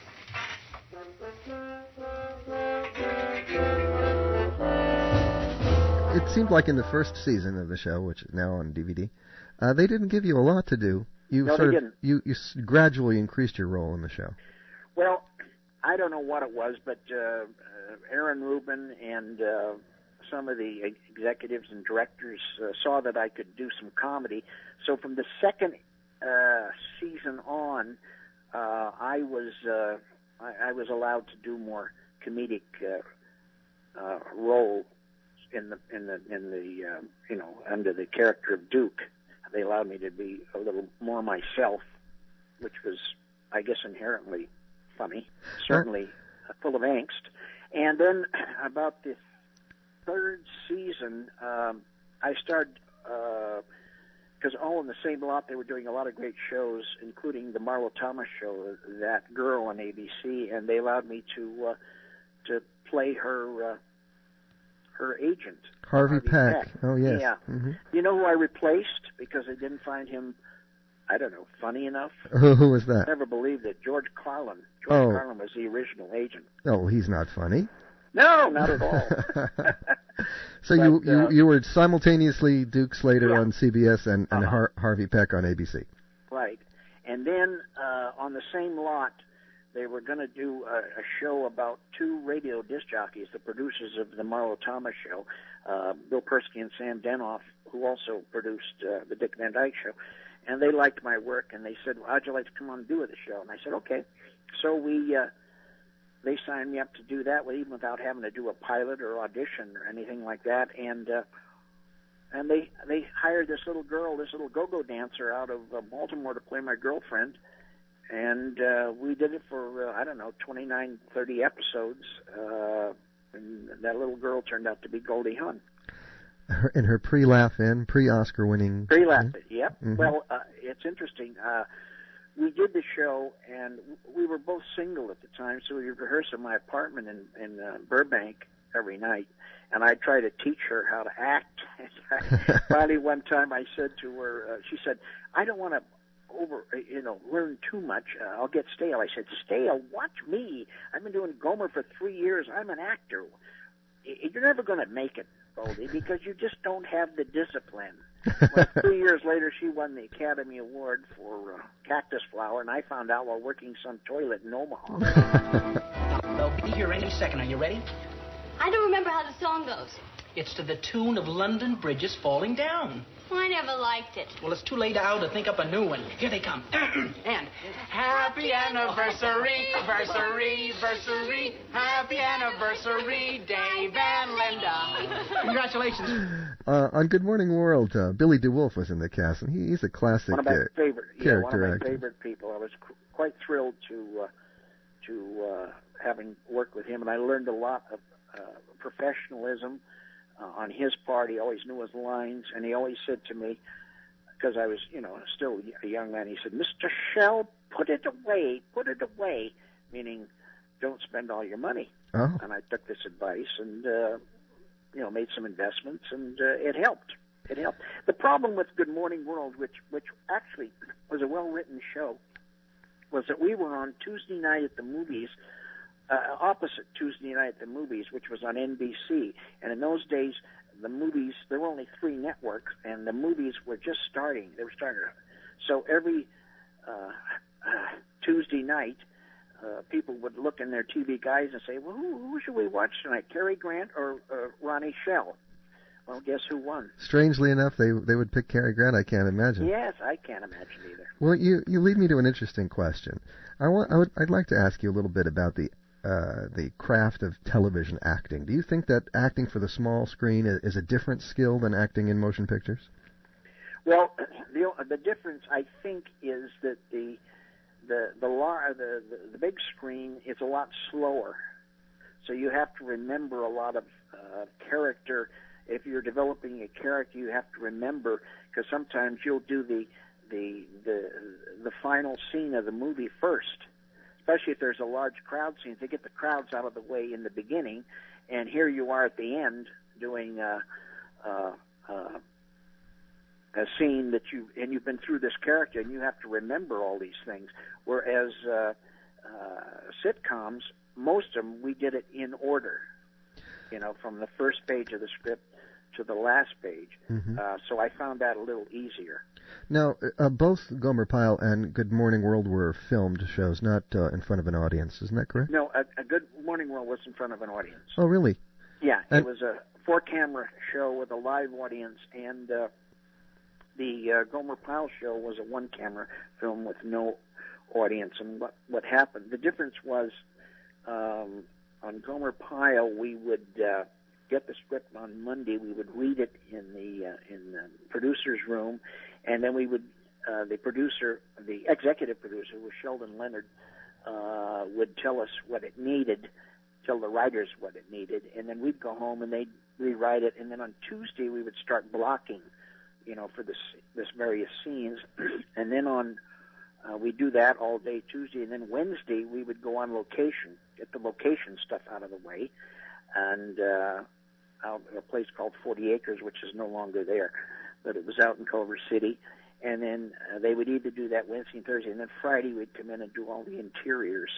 It seemed like in the first season of the show, which is now on D V D, uh, they didn't give you a lot to do. You No, sort they of didn't. you you s- gradually increased your role in the show. Well, I don't know what it was, but uh, uh, Aaron Rubin and uh, some of the ex- executives and directors uh, saw that I could do some comedy. So from the second uh, season on, uh, I was uh, I, I was allowed to do more comedic uh, uh, role in the in the in the uh, you know under the character of Duke. They allowed me to be a little more myself, which was, I guess, inherently funny, certainly uh, full of angst. And then about the third season, um, I started, because uh, all in the same lot, they were doing a lot of great shows, including the Marlo Thomas show, That Girl on A B C, and they allowed me to uh, to play her uh, her agent. Harvey, Harvey Peck. Peck. Oh, yes. Yeah. Mm-hmm. You know who I replaced because I didn't find him, I don't know, funny enough? Who, who was that? I never believed it. George Carlin. George Oh. Carlin was the original agent. Oh, he's not funny. No, not at all. So you, But, you uh, you were simultaneously Duke Slater Yeah. on C B S and, and Uh-huh. Har- Harvey Peck on A B C. Right. And then uh, on the same lot, they were going to do a, a show about two radio disc jockeys, the producers of the Marlo Thomas show, uh, Bill Persky and Sam Denoff, who also produced uh, the Dick Van Dyke show. And they liked my work, and they said, well, how'd you like to come on and do the show? And I said, okay. So we, uh, they signed me up to do that, even without having to do a pilot or audition or anything like that. And uh, and they they hired this little girl, this little go-go dancer out of uh, Baltimore to play my girlfriend. And uh, we did it for, uh, I don't know, twenty-nine, thirty episodes. Uh, and that little girl turned out to be Goldie Hawn. Her, in her pre-laugh in, pre-Oscar winning. Pre-laugh, yep. Mhm. Well, uh, it's interesting. Uh, we did the show, and we were both single at the time, so we rehearsed in my apartment in, in uh, Burbank every night. And I tried to teach her how to act. Finally, one time I said to her, uh, she said, I don't want to over, you know, learn too much. Uh, I'll get stale. I said, stale? Watch me. I've been doing Gomer for three years. I'm an actor. You're never going to make it, Goldie, because you just don't have the discipline. Well, three years later, she won the Academy Award for uh, Cactus Flower, and I found out while working some toilet in Omaha. They'll be here any second. Are you ready? I don't remember how the song goes. It's to the tune of London Bridges Falling Down. Well, I never liked it. Well, it's too late now to think up a new one. Here they come. And happy anniversary, versary, versary, happy anniversary, Dave and Linda. Congratulations. Uh, on Good Morning World, uh, Billy DeWolf was in the cast, and he, he's a classic One of my uh, favorite, yeah, character one of my actor. favorite people. I was qu- quite thrilled to uh, to uh, having worked with him, and I learned a lot of uh, professionalism uh, on his part. He always knew his lines, and he always said to me, because I was, you know, still a young man, he said, "Mister Shell, put it away, put it away," meaning don't spend all your money. Oh. And I took this advice and, uh, you know, made some investments, and uh, it helped. It helped. The problem with Good Morning World, which which actually was a well-written show, was that we were on Tuesday night at the movies, uh, opposite Tuesday night at the movies, which was on N B C. And in those days, the movies, there were only three networks, and the movies were just starting. They were starting. So every uh, uh, Tuesday night, uh, people would look in their T V guides and say, well, who, who should we watch tonight, Cary Grant or uh, Ronnie Shell? Well, guess who won? Strangely enough, they they would pick Cary Grant. I can't imagine. Yes, I can't imagine either. Well, you you lead me to an interesting question. I want I would I'd like to ask you a little bit about the uh, the craft of television acting. Do you think that acting for the small screen is, is a different skill than acting in motion pictures? Well, the the difference I think is that the the the lar- the, the, the big screen is a lot slower, so you have to remember a lot of uh, character. If you're developing a character, you have to remember, because sometimes you'll do the the the the final scene of the movie first, especially if there's a large crowd scene. They get the crowds out of the way in the beginning, and here you are at the end doing uh, uh, uh, a scene that you and you've been through this character, and you have to remember all these things. Whereas uh, uh, sitcoms, most of them, we did it in order. You know, from the first page of the script to the last page. Mm-hmm. Uh, so I found that a little easier. Now, uh, both Gomer Pyle and Good Morning World were filmed shows, not uh, in front of an audience. Isn't that correct? No, a, a Good Morning World was in front of an audience. Oh, really? Yeah, and it was a four-camera show with a live audience, and uh, the uh, Gomer Pyle show was a one-camera film with no audience. And what, what happened, the difference was... Um, on Gomer Pyle, we would uh, get the script on Monday. We would read it in the uh, in the producer's room, and then we would uh, the producer, the executive producer, was Sheldon Leonard, uh, would tell us what it needed, tell the writers what it needed, and then we'd go home and they'd rewrite it. And then on Tuesday we would start blocking, you know, for this this various scenes, and then on Uh, we do that all day Tuesday, and then Wednesday we would go on location, get the location stuff out of the way, and uh, out at a place called forty acres, which is no longer there, but it was out in Culver City. And then uh, they would either do that Wednesday and Thursday, and then Friday we'd come in and do all the interiors.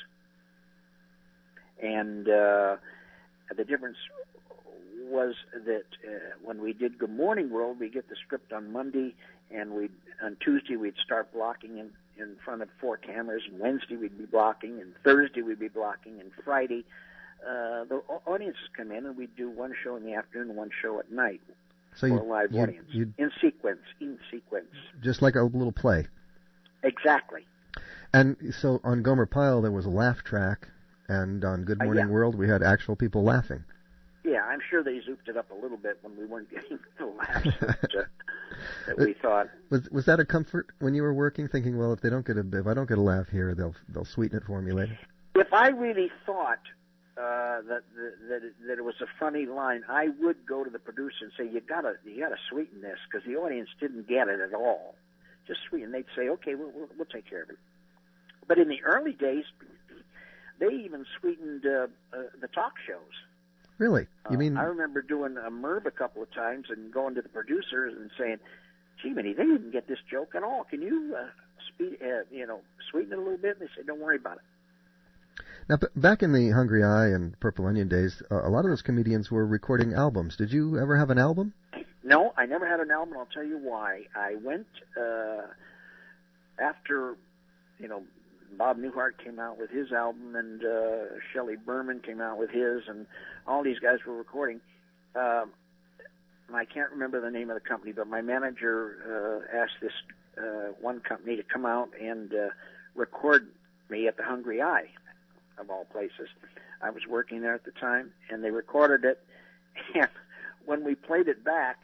And uh, the difference was that uh, when we did Good Morning World, we get the script on Monday, and we on Tuesday we'd start blocking in, in front of four cameras, and Wednesday we'd be blocking, and Thursday we'd be blocking, and Friday uh, the audiences come in, and we'd do one show in the afternoon and one show at night so for you, a live you, audience, you, in sequence, in sequence. Just like a little play. Exactly. And so on Gomer Pyle there was a laugh track, and on Good Morning uh, yeah. World we had actual people laughing. Yeah, I'm sure they zooped it up a little bit when we weren't getting the laughs that, uh, that we thought. Was was that a comfort when you were working, thinking, well, if they don't get a if I don't get a laugh here, they'll they'll sweeten it for me later? If I really thought uh, that that it, that it was a funny line, I would go to the producer and say, you gotta you gotta sweeten this, because the audience didn't get it at all. Just sweeten. They'd say, okay, we'll, we'll we'll take care of it. But in the early days, they even sweetened uh, uh, the talk shows. Really? You mean? Uh, I remember doing a Merv a couple of times and going to the producers and saying, gee, Minnie, they didn't get this joke at all. Can you, uh, speed, uh, you know, sweeten it a little bit? And they said, don't worry about it. Now, b- back in the Hungry Eye and Purple Onion days, uh, a lot of those comedians were recording albums. Did you ever have an album? No, I never had an album. I'll tell you why. I went uh, after, you know, Bob Newhart came out with his album, and uh, Shelley Berman came out with his, and all these guys were recording. Uh, I can't remember the name of the company, but my manager uh, asked this uh, one company to come out and uh, record me at the Hungry Eye, of all places. I was working there at the time, and they recorded it. And when we played it back,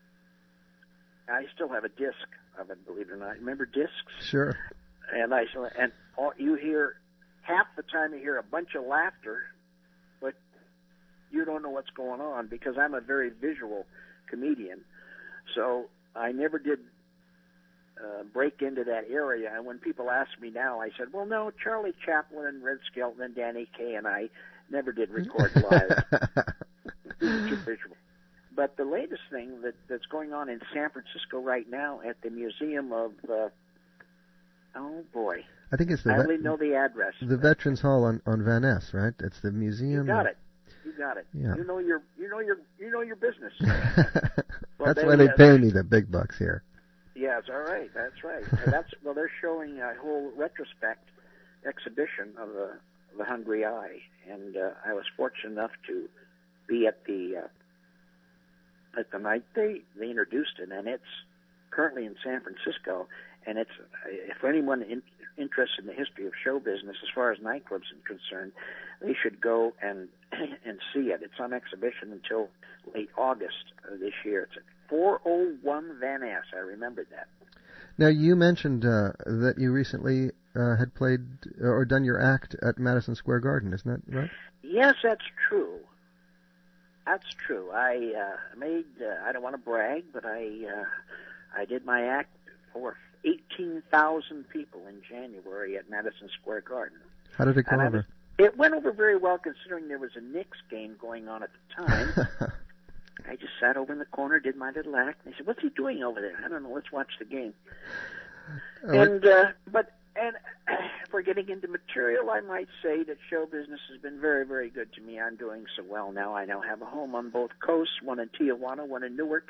I still have a disc of it, believe it or not. Remember discs? Sure. And I and all, you hear half the time you hear a bunch of laughter, but you don't know what's going on because I'm a very visual comedian. So I never did uh, break into that area. And when people ask me now, I said, well, no, Charlie Chaplin and Red Skelton and Danny Kaye and I never did record live. Too visual. But the latest thing that, that's going on in San Francisco right now at the Museum of, uh, oh boy, I think it's the I only vet- know the address. The Veterans Hall on, on Van Ness, right? It's the museum. You got it. You got it. Yeah. You know your, you know your, you know your business. Well, that's they, why they uh, pay me the big bucks here. Yes, all right. That's right. And that's well, they're showing a whole retrospect exhibition of the the Hungry Eye, and uh, I was fortunate enough to be at the uh, at the night they they introduced it, and it's currently in San Francisco. And it's if anyone in, interested in the history of show business as far as nightclubs are concerned, they should go and and see it. It's on exhibition until late August of this year. It's at four oh one Van Ness. I remembered that. Now, you mentioned uh, that you recently uh, had played or done your act at Madison Square Garden. Isn't that right? Yes, that's true. That's true. I uh, made. Uh, I don't want to brag, but I uh, I did my act for eighteen thousand people in January at Madison Square Garden. How did it go and over? Was, it went over very well, considering there was a Knicks game going on at the time. I just sat over in the corner, did my little act. And they said, "What's he doing over there?" I don't know. Let's watch the game. Oh, and uh, but and uh, for getting into material, I might say that show business has been very, very good to me. I'm doing so well now. I now have a home on both coasts, one in Tijuana, one in Newark.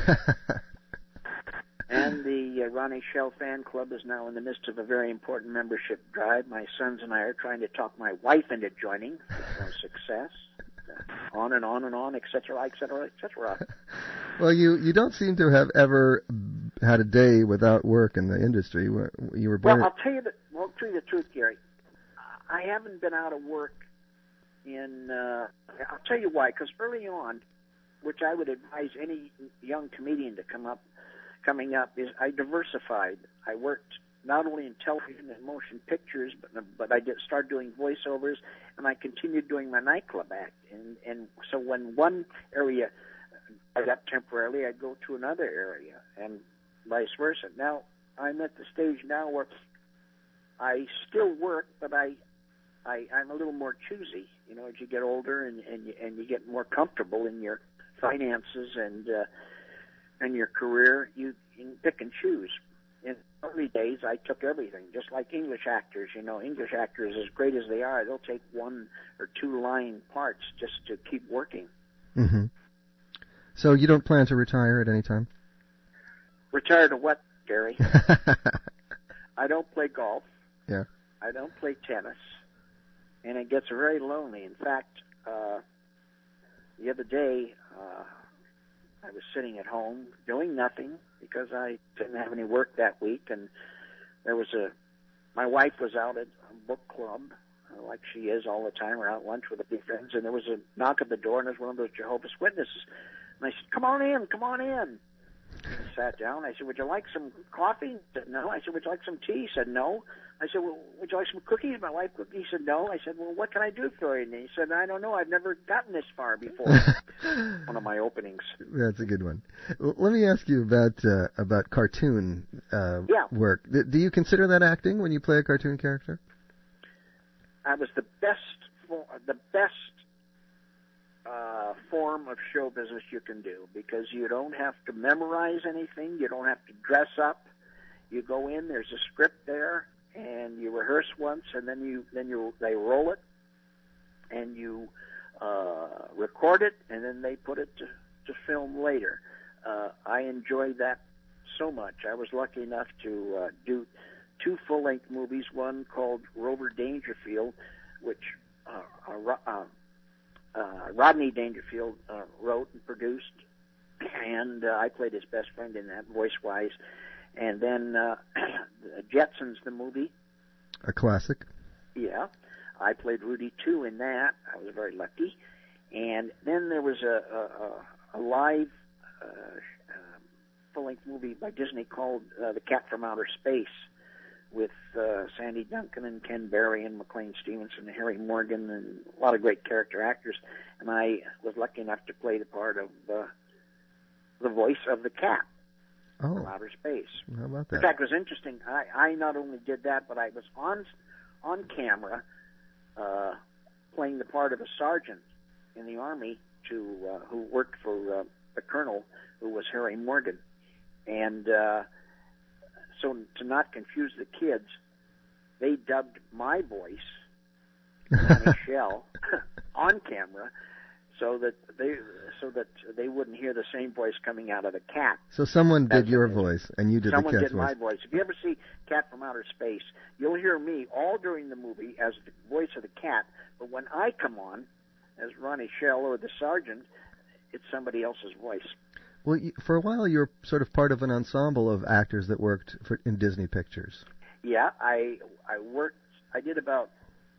And the uh, Ronnie Shell fan club is now in the midst of a very important membership drive. My sons and I are trying to talk my wife into joining, with no success. Uh, on and on and on, et cetera, et cetera, et cetera. Well, you, you don't seem to have ever had a day without work in the industry. You were born. Well, I'll tell you the well, I'll tell you the truth, Gary. I haven't been out of work in. Uh, I'll tell you why. Because early on, which I would advise any young comedian to come up. Coming up is I diversified. I worked not only in television and motion pictures, but but I did start doing voiceovers, and I continued doing my nightclub act. And and so when one area I got temporarily, I'd go to another area, and vice versa. Now I'm at the stage now where I still work, but I, I I'm a little more choosy. You know, as you get older and and you, and you get more comfortable in your finances and. Uh, And your career, you, you can pick and choose. In early days, I took everything, just like English actors. You know, English actors, as great as they are, they'll take one or two line parts just to keep working. Mm-hmm. So you don't plan to retire at any time? Retire to what, Gary? I don't play golf. Yeah. I don't play tennis. And it gets very lonely. In fact, uh, the other day... Uh, I was sitting at home doing nothing because I didn't have any work that week, and there was a, my wife was out at a book club, uh, like she is all the time, or out at lunch with a few friends, and there was a knock at the door, and there was one of those Jehovah's Witnesses. And I said, come on in, come on in. I sat down. I said, would you like some coffee? He said, no. I said, would you like some tea? He said, no. I said, well, would you like some cookies? My wife cooked. He said, no. I said, well, what can I do for you? And he said, I don't know. I've never gotten this far before. One of my openings. That's a good one. Well, let me ask you about uh, about cartoon uh, yeah. work. Do you consider that acting when you play a cartoon character? I was the best, the best uh, form of show business you can do because you don't have to memorize anything. You don't have to dress up. You go in. There's a script there. And you rehearse once, and then you then you they roll it, and you uh, record it, and then they put it to, to film later. uh, I enjoyed that so much. I was lucky enough to uh, do two full-length movies, one called Rover Dangerfield, which uh, uh, uh, uh, Rodney Dangerfield uh, wrote and produced, and uh, I played his best friend in that, voice-wise. And then uh, Jetsons, the movie. A classic. Yeah. I played Rudy, too, in that. I was very lucky. And then there was a, a, a live uh, uh, full-length movie by Disney called uh, The Cat from Outer Space with uh, Sandy Duncan and Ken Berry and McLean Stevenson and Harry Morgan and a lot of great character actors. And I was lucky enough to play the part of uh, the voice of the cat oh. from outer space. How about that? In fact, it was interesting. I, I not only did that, but I was on on camera uh, playing the part of a sergeant in the Army to uh, who worked for uh, the colonel, who was Harry Morgan. And uh, so to not confuse the kids, they dubbed my voice, Ronnie Shell, on camera, so that they so that they wouldn't hear the same voice coming out of the cat. So someone did That's your it. voice, and you did Someone the cat's did voice. my voice. If you ever see Cat from Outer Space, you'll hear me all during the movie as the voice of the cat, but when I come on as Ronnie Shell or the sergeant, it's somebody else's voice. Well, you, for a while you were sort of part of an ensemble of actors that worked for, in Disney Pictures. Yeah, I I worked. I did about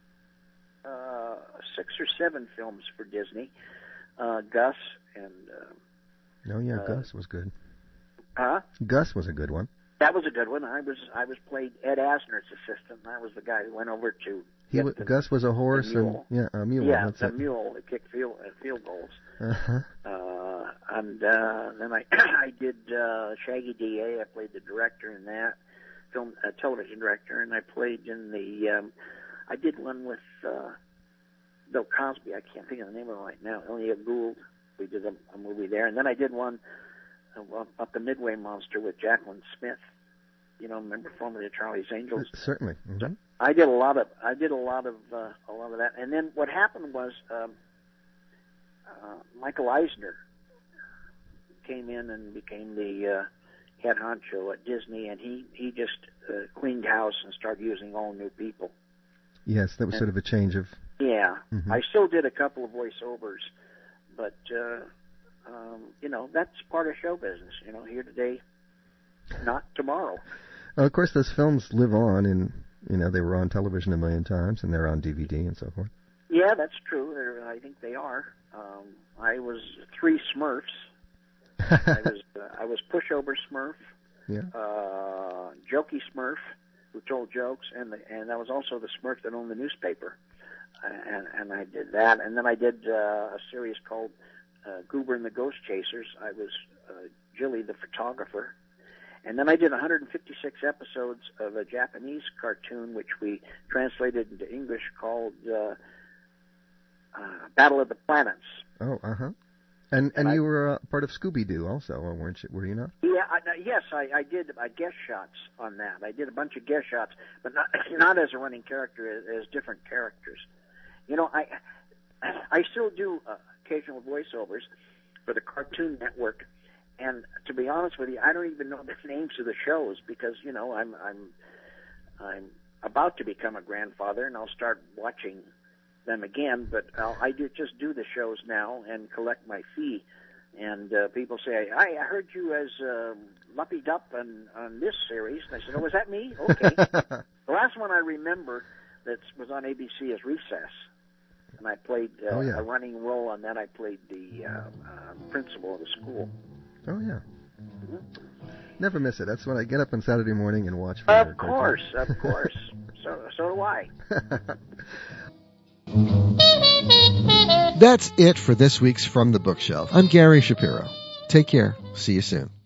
uh, six or seven films for Disney. Uh, Gus and uh, Oh yeah, uh, Gus was good. huh? Gus was a good one. That was a good one. I was I was played Ed Asner's assistant, and I was the guy who went over to. He get w- the, Gus was a horse the and mule. yeah, a mule. Yeah, that's the it. mule that kicked field uh, field goals. Uh-huh. Uh, and uh, then I I did uh, Shaggy D A. I played the director in that film, uh, television director, and I played in the. Um, I did one with uh, Bill Cosby. I can't think of the name of it right now. Elliot Gould. We did a, a movie there, and then I did one uh, about the Midway Monster with Jacqueline Smith. You know, remember formerly of Charlie's Angels? Uh, certainly. Mm-hmm. I did a lot of I did a lot of uh, a lot of that, and then what happened was um, uh, Michael Eisner came in and became the uh, head honcho at Disney, and he he just uh, cleaned house and started using all new people. Yes, that was and, sort of a change of. Yeah, mm-hmm. I still did a couple of voiceovers, but uh, um, you know that's part of show business. You know, here today, not tomorrow. Well, of course, those films live on, and you know they were on television a million times, and they're on D V D and so forth. Yeah, that's true. They're, I think they are. Um, I was three Smurfs. I was uh, I was pushover Smurf, yeah, uh, jokey Smurf who told jokes, and the, and I was also the Smurf that owned the newspaper, and and I did that, and then I did uh, a series called uh, Goober and the Ghost Chasers. I was uh, Jilly the photographer. And then I did one hundred fifty-six episodes of a Japanese cartoon, which we translated into English, called uh, uh, Battle of the Planets. Oh, uh huh. And and, And I- you were uh, part of Scooby Doo also, or weren't you? Were you not? Yeah, I, I- yes, I, I did uh, guest shots on that. I did a bunch of guest shots, but not not as a running character, as, as different characters. You know, I I still do uh, occasional voiceovers for the Cartoon Network. And to be honest with you, I don't even know the names of the shows because you know I'm I'm I'm about to become a grandfather, and I'll start watching them again. But I'll, I do just do the shows now and collect my fee. And uh, people say, "I I heard you as uh, Luppy Dup on on this series." And I said, "Oh, was that me? Okay." The last one I remember that was on A B C is Recess, and I played uh, Oh, yeah. a running role on that. I played the uh, uh, principal of the school. Oh yeah. Never miss it. That's when I get up on Saturday morning and watch. For Of your course, cartoon. of course. So, so do I. That's it for this week's From the Bookshelf. I'm Gary Shapiro. Take care. See you soon.